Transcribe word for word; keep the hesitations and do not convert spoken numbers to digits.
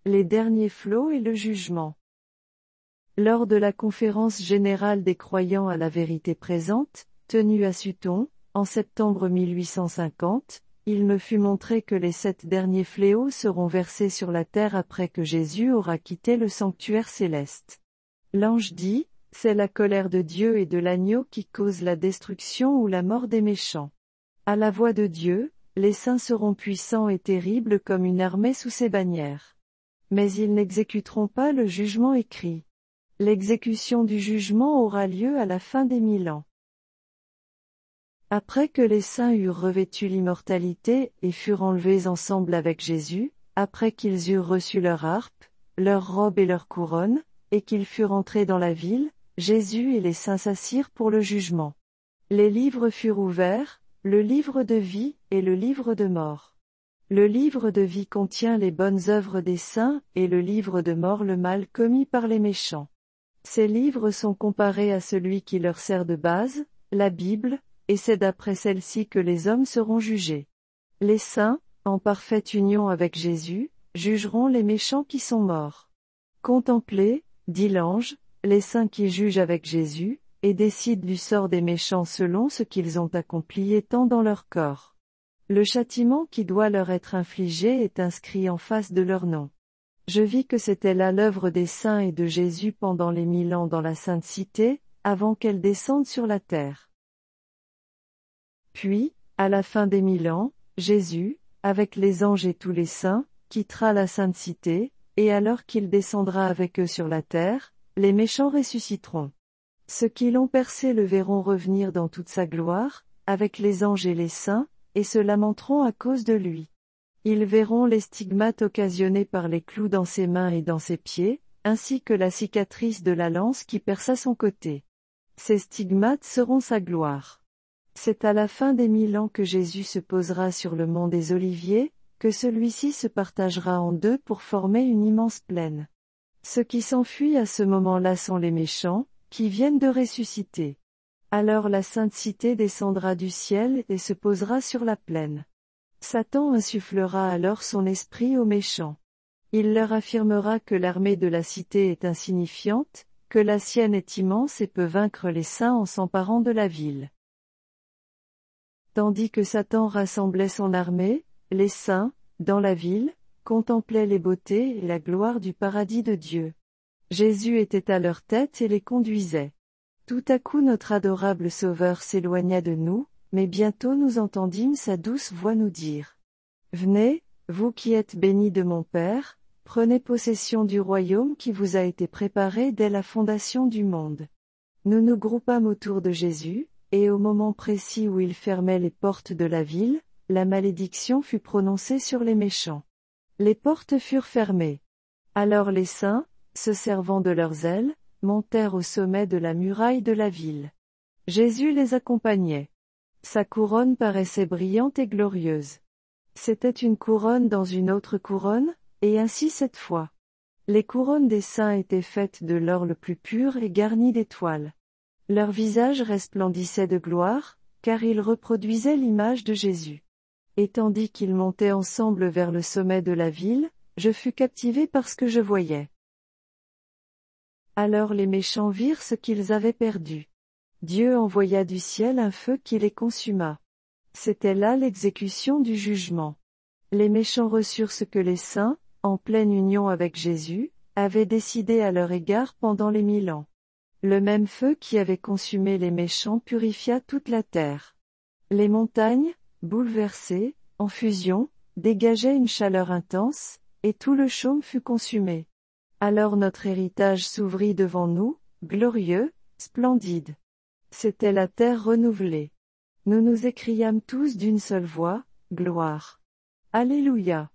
les derniers flots et le jugement. Lors de la conférence générale des croyants à la vérité présente, tenue à Sutton, en septembre mille huit cent cinquante, il me fut montré que les sept derniers fléaux seront versés sur la terre après que Jésus aura quitté le sanctuaire céleste. L'ange dit, c'est la colère de Dieu et de l'agneau qui cause la destruction ou la mort des méchants. À la voix de Dieu, les saints seront puissants et terribles comme une armée sous ses bannières. Mais ils n'exécuteront pas le jugement écrit. L'exécution du jugement aura lieu à la fin des mille ans. Après que les saints eurent revêtu l'immortalité et furent enlevés ensemble avec Jésus, après qu'ils eurent reçu leur harpe, leur robe et leur couronne, et qu'ils furent entrés dans la ville, Jésus et les saints s'assirent pour le jugement. Les livres furent ouverts, le livre de vie et le livre de mort. Le livre de vie contient les bonnes œuvres des saints, et le livre de mort le mal commis par les méchants. Ces livres sont comparés à celui qui leur sert de base, la Bible, et c'est d'après celle-ci que les hommes seront jugés. Les saints, en parfaite union avec Jésus, jugeront les méchants qui sont morts. Contemplez, dit l'ange, les saints qui jugent avec Jésus, et décident du sort des méchants selon ce qu'ils ont accompli étant dans leur corps. Le châtiment qui doit leur être infligé est inscrit en face de leur nom. Je vis que c'était là l'œuvre des saints et de Jésus pendant les mille ans dans la Sainte Cité, avant qu'elle descende sur la terre. Puis, à la fin des mille ans, Jésus, avec les anges et tous les saints, quittera la Sainte Cité, et alors qu'il descendra avec eux sur la terre, les méchants ressusciteront. Ceux qui l'ont percé le verront revenir dans toute sa gloire, avec les anges et les saints, et se lamenteront à cause de lui. Ils verront les stigmates occasionnés par les clous dans ses mains et dans ses pieds, ainsi que la cicatrice de la lance qui perça son côté. Ces stigmates seront sa gloire. C'est à la fin des mille ans que Jésus se posera sur le mont des Oliviers, que celui-ci se partagera en deux pour former une immense plaine. Ceux qui s'enfuient à ce moment-là sont les méchants, qui viennent de ressusciter. Alors la Sainte Cité descendra du ciel et se posera sur la plaine. Satan insufflera alors son esprit aux méchants. Il leur affirmera que l'armée de la cité est insignifiante, que la sienne est immense et peut vaincre les saints en s'emparant de la ville. Tandis que Satan rassemblait son armée, les saints, dans la ville, contemplaient les beautés et la gloire du paradis de Dieu. Jésus était à leur tête et les conduisait. Tout à coup notre adorable Sauveur s'éloigna de nous, mais bientôt nous entendîmes sa douce voix nous dire « Venez, vous qui êtes bénis de mon Père, prenez possession du royaume qui vous a été préparé dès la fondation du monde. » Nous nous groupâmes autour de Jésus, et au moment précis où il fermait les portes de la ville, la malédiction fut prononcée sur les méchants. Les portes furent fermées. Alors les saints, se servant de leurs ailes, montèrent au sommet de la muraille de la ville. Jésus les accompagnait. Sa couronne paraissait brillante et glorieuse. C'était une couronne dans une autre couronne, et ainsi cette fois. Les couronnes des saints étaient faites de l'or le plus pur et garnies d'étoiles. Leurs visages resplendissaient de gloire, car ils reproduisaient l'image de Jésus. Et tandis qu'ils montaient ensemble vers le sommet de la ville, je fus captivé par ce que je voyais. Alors les méchants virent ce qu'ils avaient perdu. Dieu envoya du ciel un feu qui les consuma. C'était là l'exécution du jugement. Les méchants reçurent ce que les saints, en pleine union avec Jésus, avaient décidé à leur égard pendant les mille ans. Le même feu qui avait consumé les méchants purifia toute la terre. Les montagnes, bouleversées, en fusion, dégageaient une chaleur intense, et tout le chaume fut consumé. Alors notre héritage s'ouvrit devant nous, glorieux, splendide. C'était la terre renouvelée. Nous nous écriâmes tous d'une seule voix, gloire. Alléluia.